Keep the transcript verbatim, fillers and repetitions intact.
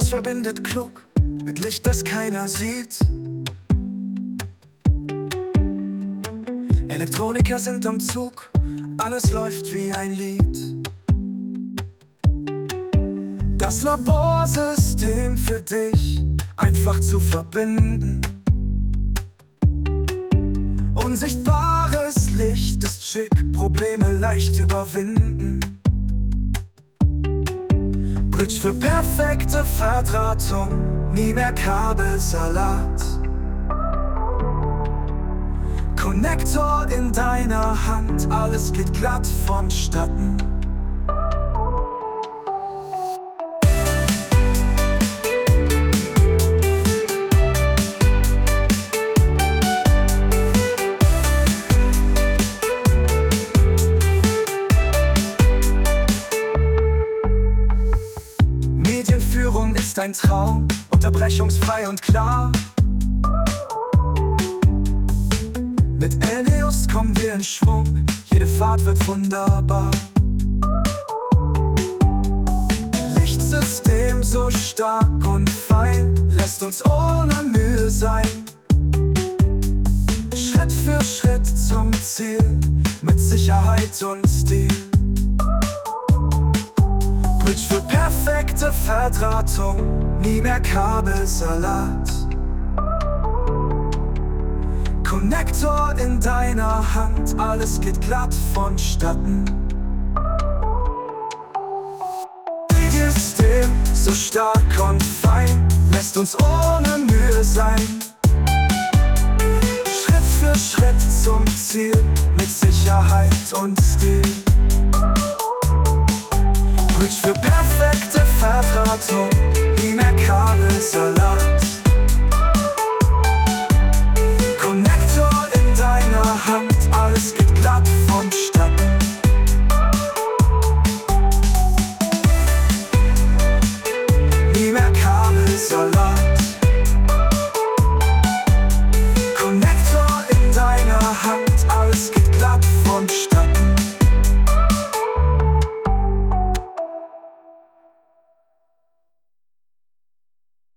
Anschluss verbindet klug mit Licht, das keiner sieht. Elektroniker sind am Zug, alles läuft wie ein Lied. Das Laborsystem für dich einfach zu verbinden. Unsichtbares Licht ist schick, Probleme leicht überwinden. Bridge für perfekte Verdrahtung, nie mehr Kabelsalat. Konnektor in deiner Hand, alles geht glatt vonstatten. Medienführung ist ein Traum, unterbrechungsfrei und klar. Mit Eleos kommen wir in Schwung, jede Fahrt wird wunderbar. Lichtsystem so stark und fein, lässt uns ohne Mühe sein. Schritt für Schritt zum Ziel, mit Sicherheit und Stil. Bridge für perfekte Verdrahtung, nie mehr Kabelsalat. Konnektor in deiner Hand, alles geht glatt vonstatten. System so stark und fein, lässt uns ohne Mühe sein. Schritt für Schritt zum Ziel, mit Sicherheit und Stil. Bridge für perfekte Verdrahtung,